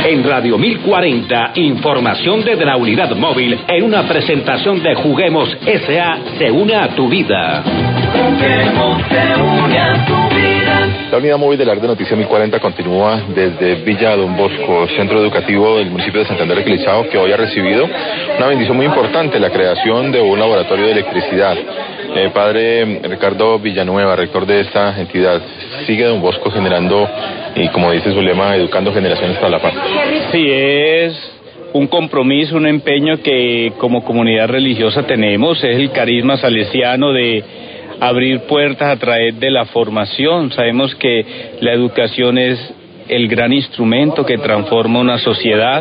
En Radio 1040, información desde la unidad móvil en una presentación de Juguemos S.A. se une a tu vida. Juguemos se une a tu vida. La unidad móvil de la red de Noticias 1040 continúa desde Villa Don Bosco, centro educativo del municipio de Santander de Quilichao, que hoy ha recibido una bendición muy importante, la creación de un laboratorio de electricidad. Padre Ricardo Villanueva, rector de esta entidad, sigue Don Bosco generando, y como dice su lema, educando generaciones para la paz. Sí, es un compromiso, un empeño que como comunidad religiosa tenemos, es el carisma salesiano de abrir puertas a través de la formación. Sabemos que la educación es el gran instrumento que transforma una sociedad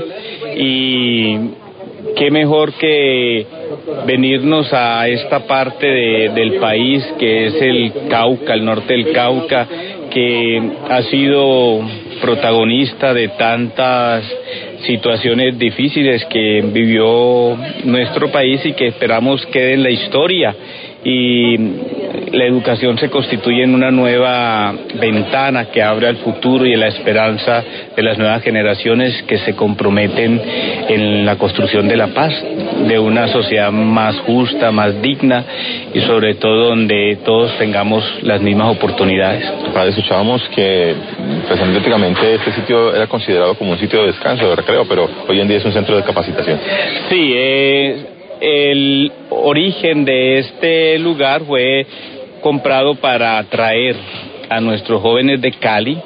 y qué mejor que venirnos a esta parte del país que es el Cauca, el norte del Cauca, que ha sido protagonista de tantas situaciones difíciles que vivió nuestro país y que esperamos quede en la historia. Y la educación se constituye en una nueva ventana que abre al futuro y a la esperanza de las nuevas generaciones que se comprometen en la construcción de la paz, de una sociedad más justa, más digna y sobre todo donde todos tengamos las mismas oportunidades. Padre, escuchábamos que pues, anecdóticamente este sitio era considerado como un sitio de descanso, de recreo, pero hoy en día es un centro de capacitación. Sí, el origen de este lugar fue comprado para atraer a nuestros jóvenes de Cali,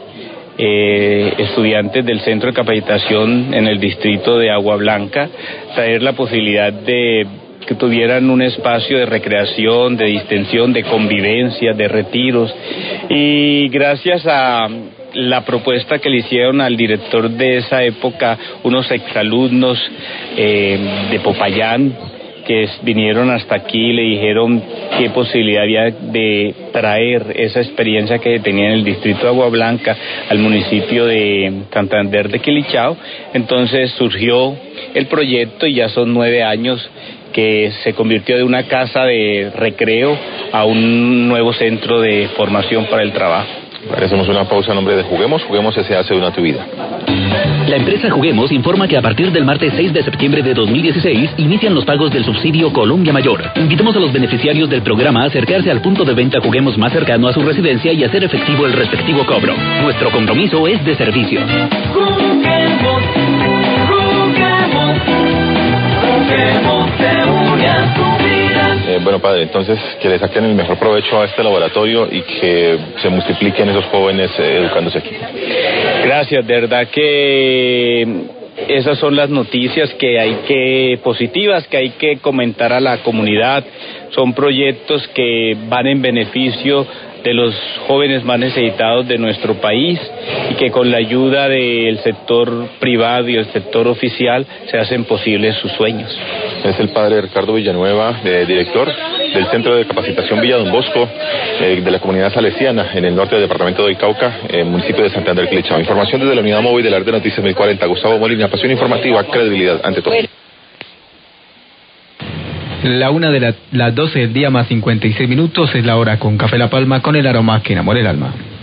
estudiantes del centro de capacitación en el distrito de Agua Blanca, traer la posibilidad de que tuvieran un espacio de recreación, de distensión, de convivencia, de retiros. Y gracias a la propuesta que le hicieron al director de esa época, unos exalumnos de Popayán, que vinieron hasta aquí y le dijeron qué posibilidad había de traer esa experiencia que tenía en el distrito de Agua Blanca al municipio de Santander de Quilichao. Entonces surgió el proyecto y ya son 9 años que se convirtió de una casa de recreo a un nuevo centro de formación para el trabajo. Hacemos una pausa en nombre de Juguemos. Juguemos S.A. se une a tu vida. La empresa Juguemos informa que a partir del martes 6 de septiembre de 2016 inician los pagos del subsidio Colombia Mayor. Invitamos a los beneficiarios del programa a acercarse al punto de venta Juguemos más cercano a su residencia y hacer efectivo el respectivo cobro. Nuestro compromiso es de servicio. Juguemos, juguemos, juguemos se une a tu vida. Bueno, padre, entonces que le saquen el mejor provecho a este laboratorio y que se multipliquen esos jóvenes educándose aquí. Gracias, de verdad que esas son las noticias positivas que hay que comentar a la comunidad. Son proyectos que van en beneficio de los jóvenes más necesitados de nuestro país y que con la ayuda del sector privado y el sector oficial se hacen posibles sus sueños. Es el padre Ricardo Villanueva, director del Centro de Capacitación Villa Don Bosco, de la comunidad salesiana en el norte del departamento del Cauca, municipio de Santander de Quilichao. Información desde la unidad móvil de la red de Noticias 1040. Gustavo Molina, pasión informativa, credibilidad ante todo. Las 12 del día más 56 minutos es la hora con Café La Palma con el aroma que enamora el alma.